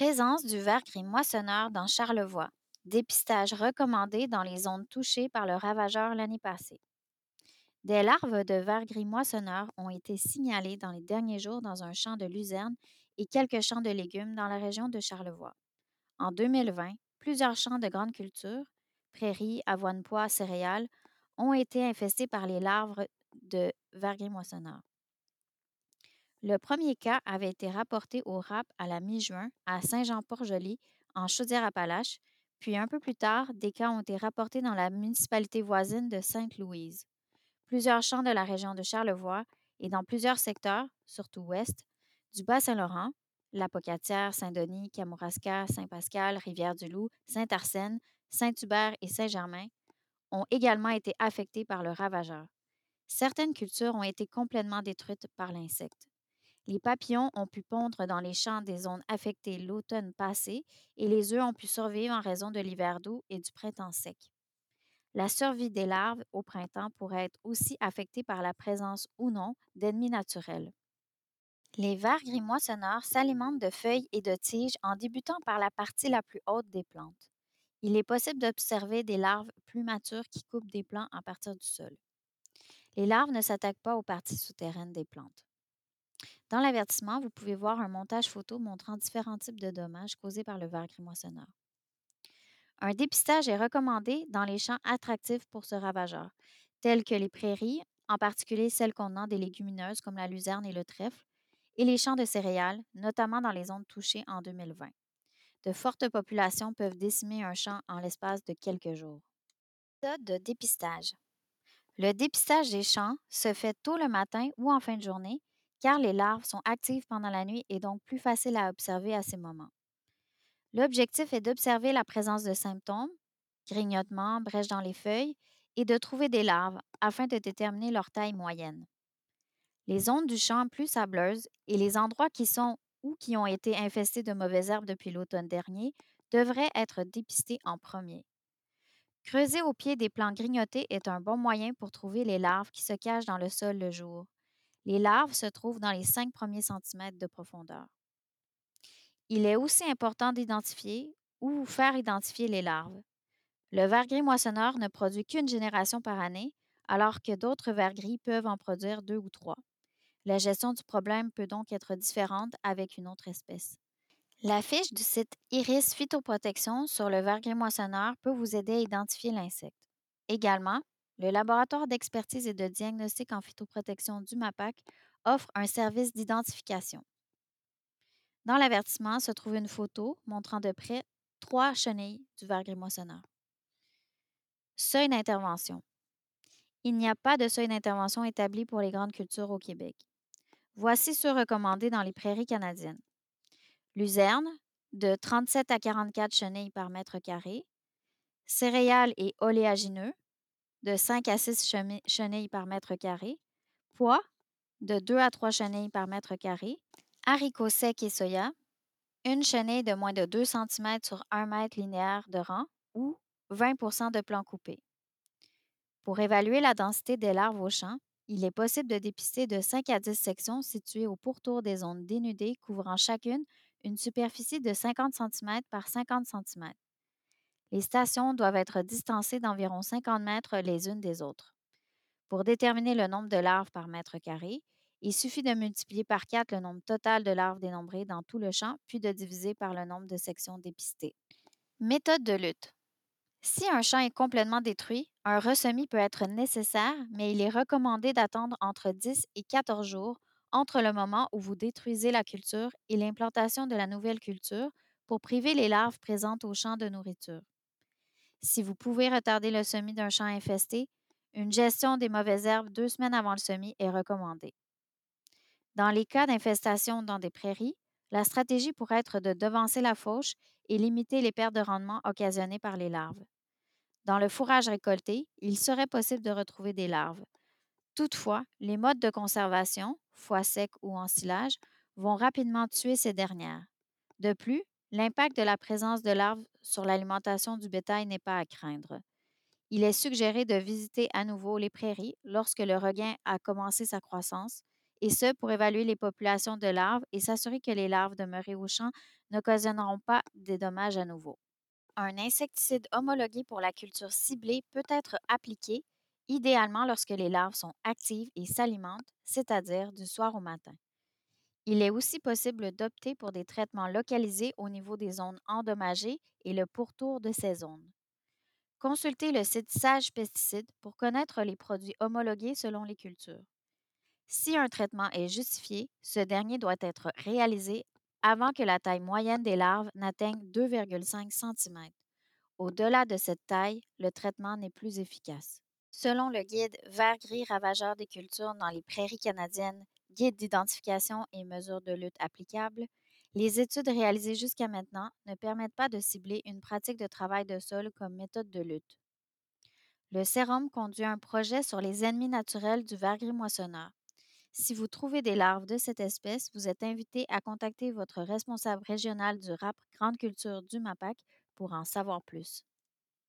Présence du ver gris moissonneur dans Charlevoix. Dépistage recommandé dans les zones touchées par le ravageur l'année passée. Des larves de ver gris moissonneur ont été signalées dans les derniers jours dans un champ de luzerne et quelques champs de légumes dans la région de Charlevoix. En 2020, plusieurs champs de grandes cultures, prairies, avoine pois, céréales, ont été infestés par les larves de ver gris moissonneur. Le premier cas avait été rapporté au RAP à la mi-juin à Saint-Jean-Port-Joli, en Chaudière-Appalaches, puis un peu plus tard, des cas ont été rapportés dans la municipalité voisine de Sainte-Louise. Plusieurs champs de la région de Charlevoix et dans plusieurs secteurs, surtout ouest, du Bas-Saint-Laurent, la Pocatière, Saint-Denis, Kamouraska, Saint-Pascal, Rivière-du-Loup, Saint-Arsène, Saint-Hubert et Saint-Germain, ont également été affectés par le ravageur. Certaines cultures ont été complètement détruites par l'insecte. Les papillons ont pu pondre dans les champs des zones affectées l'automne passé et les œufs ont pu survivre en raison de l'hiver doux et du printemps sec. La survie des larves au printemps pourrait être aussi affectée par la présence ou non d'ennemis naturels. Les vers gris moissonneurs s'alimentent de feuilles et de tiges en débutant par la partie la plus haute des plantes. Il est possible d'observer des larves plus matures qui coupent des plants à partir du sol. Les larves ne s'attaquent pas aux parties souterraines des plantes. Dans l'avertissement, vous pouvez voir un montage photo montrant différents types de dommages causés par le ver gris moissonneur. Un dépistage est recommandé dans les champs attractifs pour ce ravageur, tels que les prairies, en particulier celles contenant des légumineuses comme la luzerne et le trèfle, et les champs de céréales, notamment dans les zones touchées en 2020. De fortes populations peuvent décimer un champ en l'espace de quelques jours. Méthode de dépistage. Le dépistage des champs se fait tôt le matin ou en fin de journée, car les larves sont actives pendant la nuit et donc plus faciles à observer à ces moments. L'objectif est d'observer la présence de symptômes, grignotements, brèches dans les feuilles, et de trouver des larves afin de déterminer leur taille moyenne. Les zones du champ plus sableuses et les endroits qui sont ou qui ont été infestés de mauvaises herbes depuis l'automne dernier devraient être dépistés en premier. Creuser au pied des plants grignotés est un bon moyen pour trouver les larves qui se cachent dans le sol le jour. Les larves se trouvent dans les 5 premiers centimètres de profondeur. Il est aussi important d'identifier ou faire identifier les larves. Le ver gris moissonneur ne produit qu'une génération par année, alors que d'autres vers gris peuvent en produire 2 ou 3. La gestion du problème peut donc être différente avec une autre espèce. La fiche du site Iris Phytoprotection sur le ver gris moissonneur peut vous aider à identifier l'insecte. Également, le laboratoire d'expertise et de diagnostic en phytoprotection du MAPAC offre un service d'identification. Dans l'avertissement se trouve une photo montrant de près 3 chenilles du ver gris moissonneur. Seuil d'intervention. Il n'y a pas de seuil d'intervention établi pour les grandes cultures au Québec. Voici ceux recommandés dans les prairies canadiennes. Luzerne, de 37 à 44 chenilles par mètre carré. Céréales et oléagineux, de 5 à 6 chenilles par mètre carré. Pois, de 2 à 3 chenilles par mètre carré. Haricots secs et soya, une chenille de moins de 2 cm sur 1 mètre linéaire de rang ou 20 de plants coupés. Pour évaluer la densité des larves au champ, il est possible de dépister de 5 à 10 sections situées au pourtour des zones dénudées couvrant chacune une superficie de 50 cm par 50 cm. Les stations doivent être distancées d'environ 50 mètres les unes des autres. Pour déterminer le nombre de larves par mètre carré, il suffit de multiplier par 4 le nombre total de larves dénombrées dans tout le champ, puis de diviser par le nombre de sections dépistées. Méthode de lutte. Si un champ est complètement détruit, un ressemis peut être nécessaire, mais il est recommandé d'attendre entre 10 et 14 jours entre le moment où vous détruisez la culture et l'implantation de la nouvelle culture pour priver les larves présentes au champ de nourriture. Si vous pouvez retarder le semis d'un champ infesté, une gestion des mauvaises herbes 2 semaines avant le semis est recommandée. Dans les cas d'infestation dans des prairies, la stratégie pourrait être de devancer la fauche et limiter les pertes de rendement occasionnées par les larves. Dans le fourrage récolté, il serait possible de retrouver des larves. Toutefois, les modes de conservation, foie sec ou ensilage, vont rapidement tuer ces dernières. De plus, l'impact de la présence de larves sur l'alimentation du bétail n'est pas à craindre. Il est suggéré de visiter à nouveau les prairies lorsque le regain a commencé sa croissance et ce pour évaluer les populations de larves et s'assurer que les larves demeurées au champ n'occasionneront pas des dommages à nouveau. Un insecticide homologué pour la culture ciblée peut être appliqué, idéalement lorsque les larves sont actives et s'alimentent, c'est-à-dire du soir au matin. Il est aussi possible d'opter pour des traitements localisés au niveau des zones endommagées et le pourtour de ces zones. Consultez le site Sage Pesticides pour connaître les produits homologués selon les cultures. Si un traitement est justifié, ce dernier doit être réalisé avant que la taille moyenne des larves n'atteigne 2,5 cm. Au-delà de cette taille, le traitement n'est plus efficace. Selon le guide Vert gris ravageur des cultures dans les prairies canadiennes, guide d'identification et mesures de lutte applicables, les études réalisées jusqu'à maintenant ne permettent pas de cibler une pratique de travail de sol comme méthode de lutte. Le sérum conduit un projet sur les ennemis naturels du vert gris moissonneur. Si vous trouvez des larves de cette espèce, vous êtes invité à contacter votre responsable régional du RAP Grande Culture du MAPAC pour en savoir plus.